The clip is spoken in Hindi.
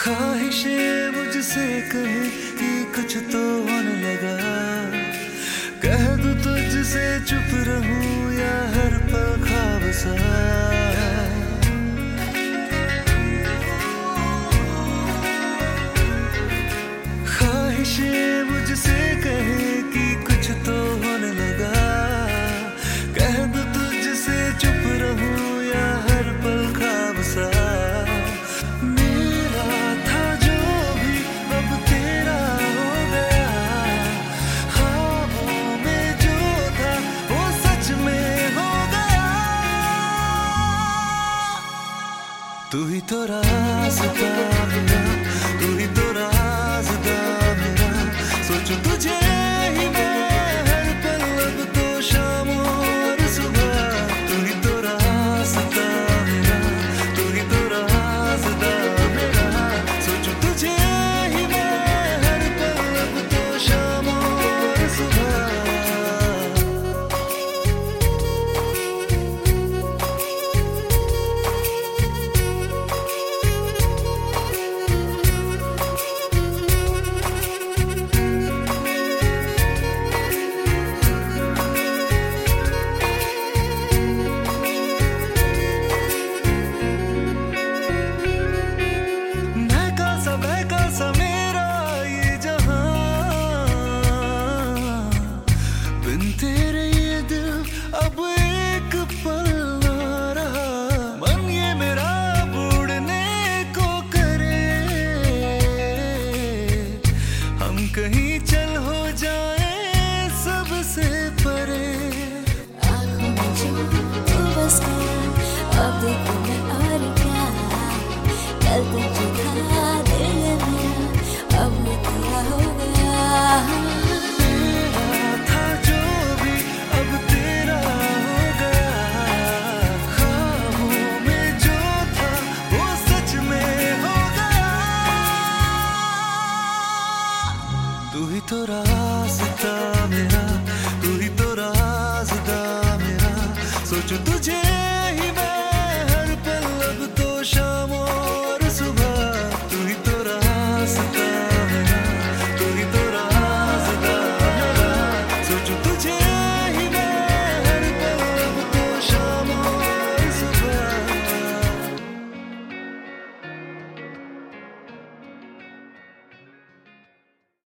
ख्वाहिशें मुझसे कहे कि कुछ तो होने लगा, कह दूं तुझसे चुप रहूं या हर पल ख्वाब सा। ख्वाहिशें मुझसे कहे कि कुछ तो होने लगा, कह दूं तुझसे चुप रहूं या हर पल ख्वाब सा। तू ही तो रास्ता मेरा, तू ही तो रास्ता मेरा, सोचूं तुझे ही मैं हर पल, अब तो शाम और सुबह। तू ही तो रास्ता मेरा, तू ही तो रास्ता मेरा, सोचूं तुझे ही मैं हर पल, अब तो शाम और सुबह। सा मेरा ये जहां, बिन तेरे ये दिल अब एक पल ना रहा। मन ये मेरा उड़ने को करे, हम कहीं चल हो जाए सबसे परे। आँखों में जो तू बस गया, अब देखो मैं और क्या, कल तुझे था दिल मेरा, अब तेरा हो गया। तेरा था जो भी अब तेरा हो गया, ख्वाबों में जो था वो सच में हो गया। तू ही तो रास्ता मेरा, तू ही तो रास्ता मेरा, सोचूं तुझे